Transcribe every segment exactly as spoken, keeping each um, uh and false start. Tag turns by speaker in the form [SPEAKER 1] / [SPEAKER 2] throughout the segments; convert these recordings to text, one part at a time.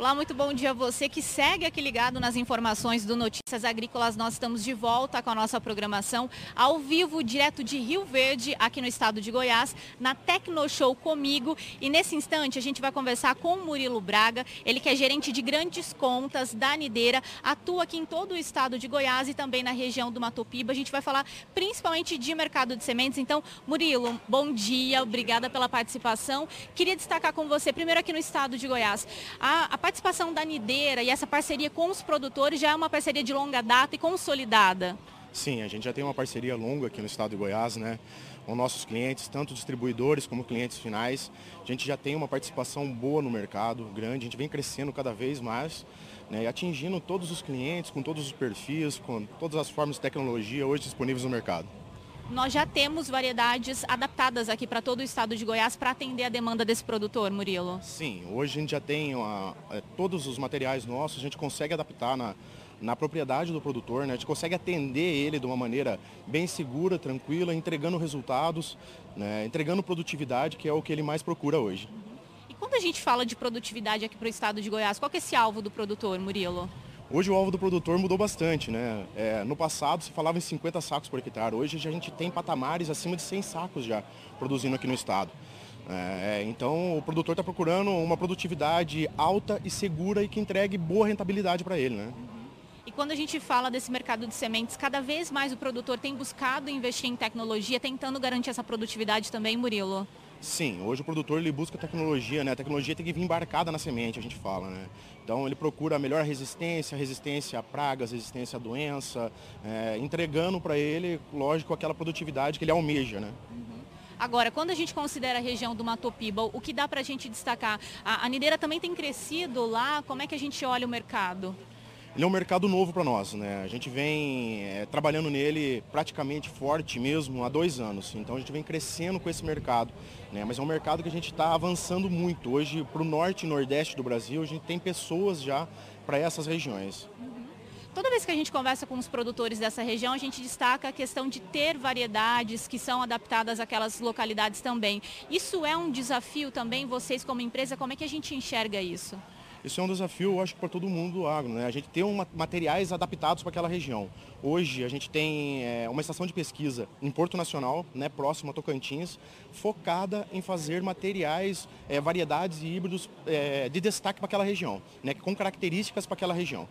[SPEAKER 1] Olá, muito bom dia a você que segue aqui ligado nas informações do Notícias Agrícolas. Nós estamos de volta com a nossa programação ao vivo, direto de Rio Verde, aqui no estado de Goiás, na Tecnoshow comigo. E nesse instante a gente vai conversar com o Murilo Braga, ele que é gerente de grandes contas da Nideira, atua aqui em todo o estado de Goiás e também na região do Mato Piba. A gente vai falar principalmente de mercado de sementes. Então, Murilo, bom dia, obrigada pela participação. Queria destacar com você, primeiro aqui no estado de Goiás, a, a participação da Nideira e essa parceria com os produtores já é uma parceria de longa data e consolidada.
[SPEAKER 2] Sim, a gente já tem uma parceria longa aqui no estado de Goiás, né? Com nossos clientes, tanto distribuidores como clientes finais. A gente já tem uma participação boa no mercado, grande, a gente vem crescendo cada vez mais, né? E atingindo todos os clientes, com todos os perfis, com todas as formas de tecnologia hoje disponíveis no mercado.
[SPEAKER 1] Nós já temos variedades adaptadas aqui para todo o estado de Goiás para atender a demanda desse produtor, Murilo?
[SPEAKER 2] Sim, hoje a gente já tem uma, é, todos os materiais nossos, a gente consegue adaptar na, na propriedade do produtor, né? A gente consegue atender ele de uma maneira bem segura, tranquila, entregando resultados, né? Entregando produtividade, que é o que ele mais procura hoje.
[SPEAKER 1] E quando a gente fala de produtividade aqui para o estado de Goiás, qual que é esse alvo do produtor, Murilo?
[SPEAKER 2] Hoje o alvo do produtor mudou bastante, né? É, no passado se falava em cinquenta sacos por hectare, hoje a gente tem patamares acima de cem sacos já produzindo aqui no estado. É, então o produtor está procurando uma produtividade alta e segura e que entregue boa rentabilidade para ele, né?
[SPEAKER 1] E quando a gente fala desse mercado de sementes, cada vez mais o produtor tem buscado investir em tecnologia, tentando garantir essa produtividade também, Murilo?
[SPEAKER 2] Sim, hoje o produtor ele busca tecnologia, né? A tecnologia tem que vir embarcada na semente, a gente fala, né? Então ele procura a melhor resistência, resistência a pragas, resistência a doença, é, entregando para ele, lógico, aquela produtividade que ele almeja, né?
[SPEAKER 1] Agora, quando a gente considera a região do Mato Piba, o que dá para a gente destacar? A, a Nideira também tem crescido lá, como é que a gente olha o mercado?
[SPEAKER 2] Ele é um mercado novo para nós, né? A gente vem é, trabalhando nele praticamente forte mesmo há dois anos. Então a gente vem crescendo com esse mercado, né? Mas é um mercado que a gente está avançando muito. Hoje, para o norte e nordeste do Brasil, a gente tem pessoas já para essas regiões.
[SPEAKER 1] Toda vez que a gente conversa com os produtores dessa região, a gente destaca a questão de ter variedades que são adaptadas àquelas localidades também. Isso é um desafio também, vocês como empresa, como é que a gente enxerga isso?
[SPEAKER 2] Isso é um desafio, eu acho, para todo mundo do agro, né? A gente tem uma, materiais adaptados para aquela região. Hoje a gente tem é, uma estação de pesquisa em Porto Nacional, né, próximo a Tocantins, focada em fazer materiais, é, variedades e híbridos é, de destaque para aquela região, né, com características para aquela região.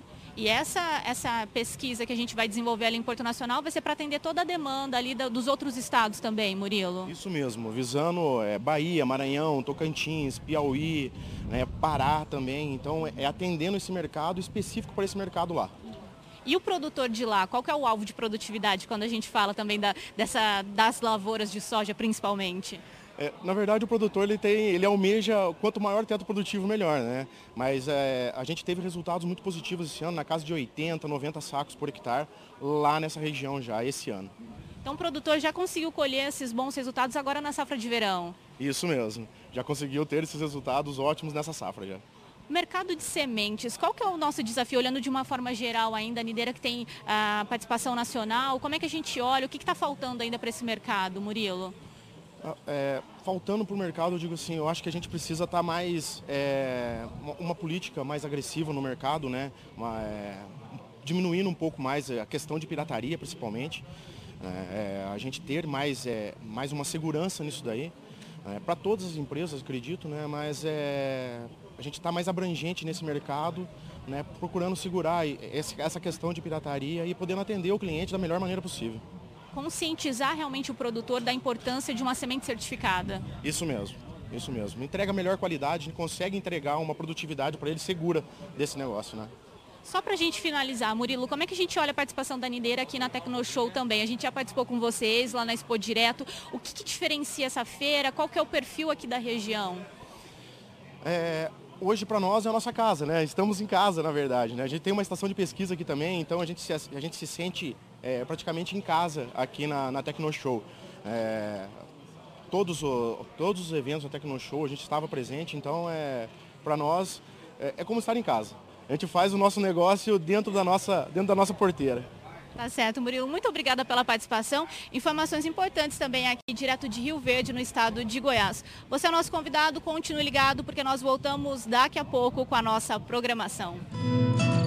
[SPEAKER 1] E essa, essa pesquisa que a gente vai desenvolver ali em Porto Nacional vai ser para atender toda a demanda ali da, dos outros estados também, Murilo?
[SPEAKER 2] Isso mesmo, visando é, Bahia, Maranhão, Tocantins, Piauí, né, Pará também. Então é atendendo esse mercado específico para esse mercado lá.
[SPEAKER 1] E o produtor de lá, qual que é o alvo de produtividade quando a gente fala também da, dessa, das lavouras de soja principalmente?
[SPEAKER 2] É, na verdade o produtor ele tem, ele almeja quanto maior o teto produtivo melhor, né? Mas é, a gente teve resultados muito positivos esse ano, na casa de oitenta, noventa sacos por hectare lá nessa região já esse ano.
[SPEAKER 1] Então o produtor já conseguiu colher esses bons resultados agora na safra de verão?
[SPEAKER 2] Isso mesmo, já conseguiu ter esses resultados ótimos nessa safra já.
[SPEAKER 1] Mercado de sementes, qual que é o nosso desafio, olhando de uma forma geral ainda, a Nideira que tem a participação nacional, como é que a gente olha, o que está faltando ainda para esse mercado, Murilo?
[SPEAKER 2] É, faltando para o mercado, eu digo assim, eu acho que a gente precisa estar mais, é, uma, uma política mais agressiva no mercado, né? Uma, é, diminuindo um pouco mais a questão de pirataria, principalmente. É, a gente ter mais, é, mais uma segurança nisso daí, é, para todas as empresas, acredito, né? Mas é, a gente está mais abrangente nesse mercado, né? Procurando segurar esse, essa questão de pirataria e podendo atender o cliente da melhor maneira possível.
[SPEAKER 1] Conscientizar realmente o produtor da importância de uma semente certificada.
[SPEAKER 2] Isso mesmo, isso mesmo. Entrega a melhor qualidade, a gente consegue entregar uma produtividade para ele segura desse negócio, né?
[SPEAKER 1] Só para a gente finalizar, Murilo, como é que a gente olha a participação da Nideira aqui na Tecnoshow também? A gente já participou com vocês lá na Expo Direto. O que, que diferencia essa feira? Qual que é o perfil aqui da região?
[SPEAKER 2] É, hoje para nós é a nossa casa, né? Estamos em casa, na verdade, né? A gente tem uma estação de pesquisa aqui também, então a gente se, a gente se sente é, praticamente em casa aqui na, na Tecnoshow. É, todos, o, todos os eventos da Tecnoshow a gente estava presente, então é, para nós é, é como estar em casa. A gente faz o nosso negócio dentro da nossa, dentro da nossa porteira.
[SPEAKER 1] Tá certo, Murilo. Muito obrigada pela participação. Informações importantes também aqui, direto de Rio Verde, no estado de Goiás. Você é nosso convidado, continue ligado, porque nós voltamos daqui a pouco com a nossa programação.